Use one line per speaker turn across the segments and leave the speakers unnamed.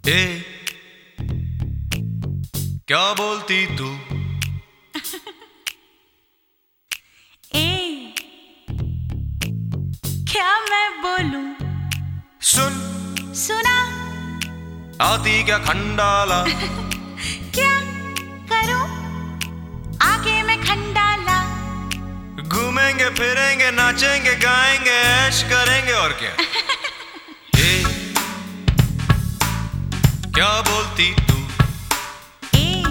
ए, क्या बोलती तू?
ए, क्या मैं बोलूं?
सुन,
सुना?
आती क्या खंडाला?
क्या करूं? आगे मैं खंडाला।
घूमेंगे फिरेंगे नाचेंगे गाएंगे ऐश करेंगे और क्या। ए, क्या बोलती तू?
ए,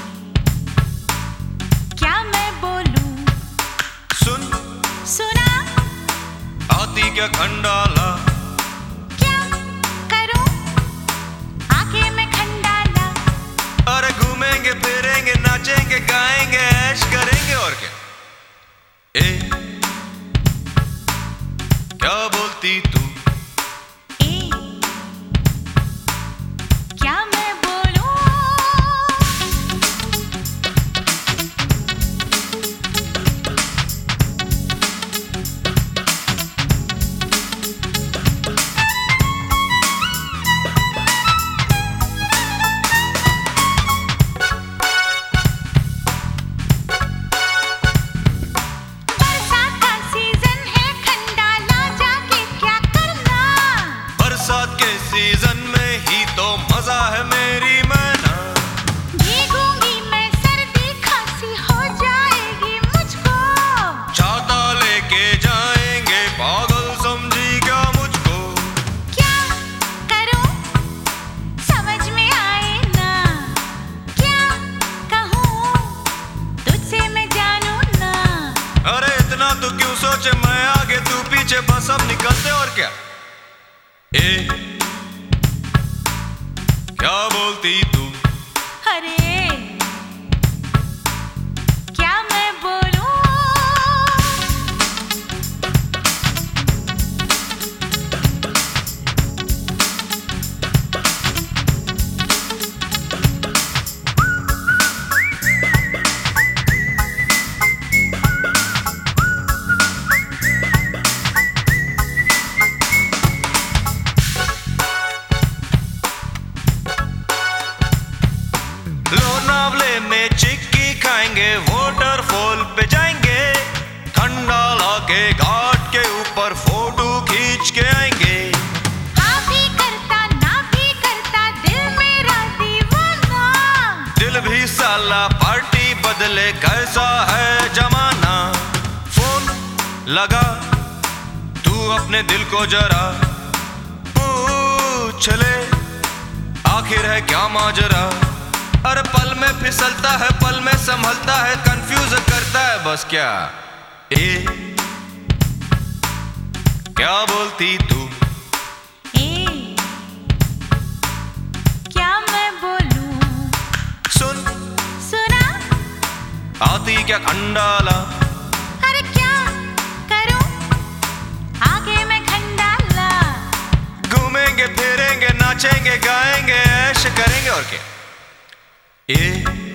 क्या मैं बोलूं?
सुन,
सुना?
आती क्या खंडाला?
क्या करूं? आगे मैं खंडाला।
अरे घूमेंगे फिरेंगे नाचेंगे गाएंगे ऐश करेंगे और क्या। ए, क्या बोलती तू?
ए, क्या मैं बोलूं? बरसात का सीजन है, खंडाला जाके क्या करना?
बरसात के सीजन में ही तो मजा है मेरी मैना।
भीगूंगी मैं, सर्दी खांसी हो जाएगी मुझको।
छाता लेके जाएंगे पागल समझी क्या मुझको।
क्या करूं? समझ में आए ना। क्या कहूं? तुझसे मैं जानू ना।
अरे इतना तो क्यों सोचे, मैं आगे तू पीछे बस अब निकलते और क्या। ए, क्या बोलती तू?
अरे, क्या मैं बोलूं?
लोनावले में चिक्की खाएंगे वाटरफॉल पे जाएंगे। खंडाला के घाट के ऊपर फोटो खींच के आएंगे।
हाँ भी करता ना भी करता, दिल मेरा दीवाना।
दिल भी साला पार्टी बदले कैसा है जमाना। फोन लगा तू अपने दिल को जरा पूछ ले आखिर है क्या माजरा। अरे पल में फिसलता है पल में संभलता है, कंफ्यूज करता है बस क्या। ए, क्या बोलती तू?
ए, क्या मैं बोलूं?
सुन,
सुना?
आती क्या खंडाला?
अरे क्या करूं? आगे मैं खंडाला।
घूमेंगे फिरेंगे नाचेंगे गाएंगे ऐश करेंगे और क्या। ए,